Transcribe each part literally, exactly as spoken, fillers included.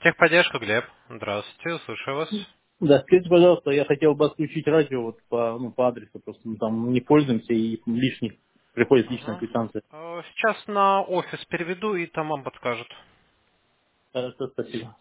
Техподдержка, Глеб. Здравствуйте, слушаю вас. Да, скажите, пожалуйста, я хотел бы отключить радио вот по, ну, по адресу, просто мы там не пользуемся и лишних, приходит лишняя Ага. квитанция. Э, Сейчас на офис переведу и там вам подскажут. Хорошо, спасибо.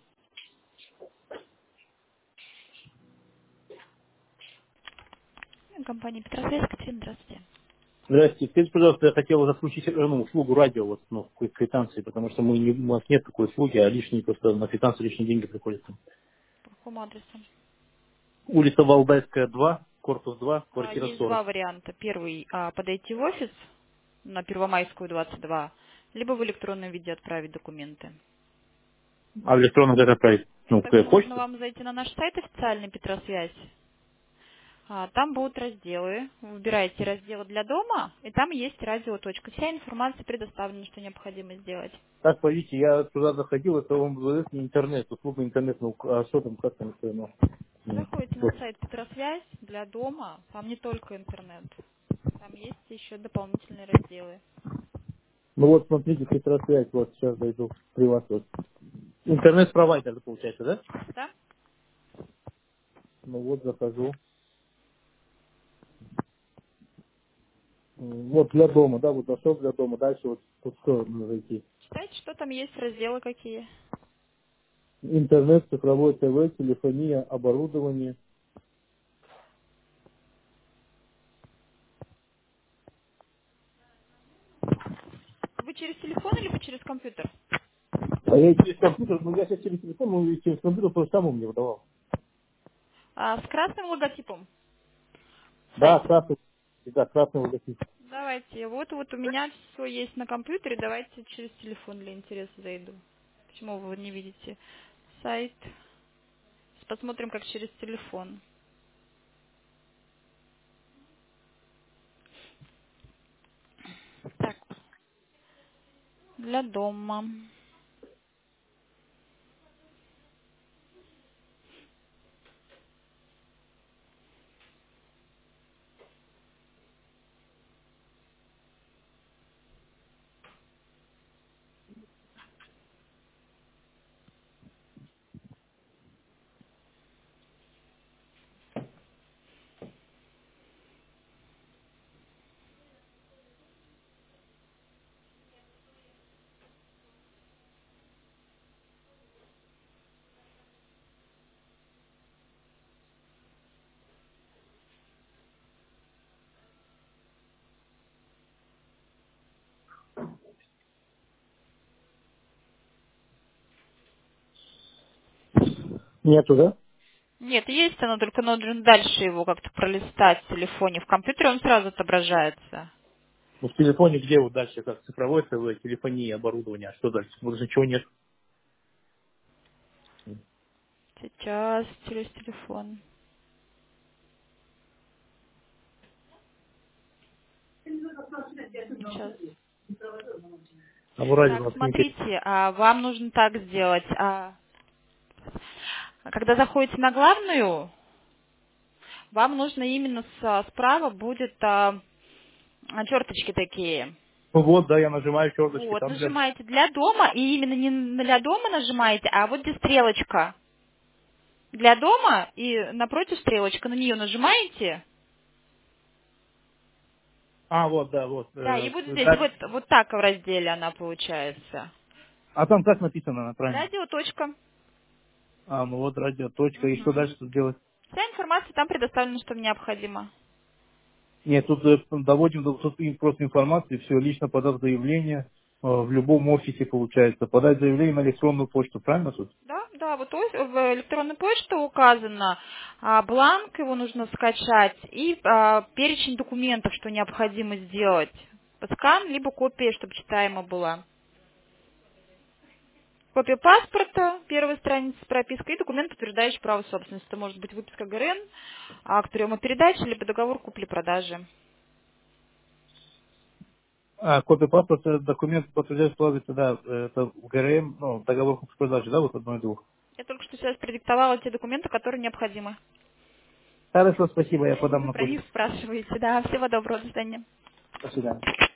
Компания Петросвязь, Катерина, здравствуйте. Здравствуйте, скажите, пожалуйста, я хотел отключить э, ну, услугу радио вот, ну, в квитанции, потому что мы не, у нас нет такой услуги, а лишние просто на квитанцию лишние деньги приходят. По какому адресу? Улица Валдайская, два, корпус два, А, квартира есть два сорок. варианта. Первый, а, подойти в офис на Первомайскую, двадцать два, либо в электронном виде отправить документы. А в электронном как отправить? Ну, Тогда какая нужно почта? вам зайти на наш сайт официальный Петросвязь. А, Там будут разделы. Выбираете разделы для дома, и там есть радио.точка. Вся информация предоставлена, что необходимо сделать. Так, пойдите, я туда заходил, это он выдает мне интернет, услуга интернет, ну, а что там, как там, это, ну, ну, Заходите на вот. сайт Петросвязь для дома. Там не только интернет. Там есть еще дополнительные разделы. Ну вот, смотрите, Петросвязь, вот сейчас зайду при вас. Вот. Интернет-провайдер, это получается, да? Да? Ну вот, захожу. М, Вот для дома, да, вот зашел для дома. Дальше вот тут что нужно зайти? Читайте, что там есть, разделы какие. Интернет, цифровой ТВ, телефония, оборудование. Вы через телефон или вы через компьютер? А я через компьютер, ну я сейчас через телефон, ну и через компьютер то же самое мне выдавал. А, с красным логотипом Да, сайт. красный, да, красный логотип. Давайте. Вот вот у меня все есть на компьютере. Давайте через телефон для интереса зайду. Почему вы не видите сайт? Посмотрим, как через телефон. Так, для дома. Нету, да? Нет, есть оно, только нужно дальше его как-то пролистать в телефоне. В компьютере он сразу отображается. Ну в телефоне где вот дальше, как цифровой ТВ, телефония, оборудование, а что дальше? Больше ничего нет. Сейчас через телефон. Сейчас. А в радио у Так, нас не смотрите, а, вам нужно так сделать. А, когда заходите на главную, вам нужно именно с- справа будет а, а, черточки такие. Ну вот, да, я нажимаю черточки, Вот, там для... нажимаете для дома, и именно не для дома нажимаете, а вот где стрелочка. Для дома, и напротив стрелочка, на нее нажимаете. А, вот, да, вот. Да, и э, вот здесь, да. вот, вот так в разделе она получается. А там как написано на правильно? Радио, точка. А, ну вот радио, точка. И что Мгм. дальше тут делать? Вся информация там предоставлена, что необходимо. Нет, тут э, доводим до тут и просто информации, все, лично подав заявление, э, в любом офисе получается. Подать заявление на электронную почту, правильно тут? Да, да, вот ось- в электронной почте указано а, бланк, его нужно скачать, и а, перечень документов, что необходимо сделать. Скан, либо копия, чтобы читаемо была. Копия паспорта, первая страница с пропиской и документ, подтверждающий право собственности. Это может быть выписка ГРН, акт приема передачи, либо договор купли-продажи. А, копия паспорта, документ подтверждает плавится, да, э, это в ГРМ, ну, договор купли-продажи, да, вот одно из двух. Я только что сейчас продиктовала те документы, которые необходимы. Хорошо, спасибо, я подам Вы на про них почту. спрашиваете. Да, всего доброго, до свидания. До свидания.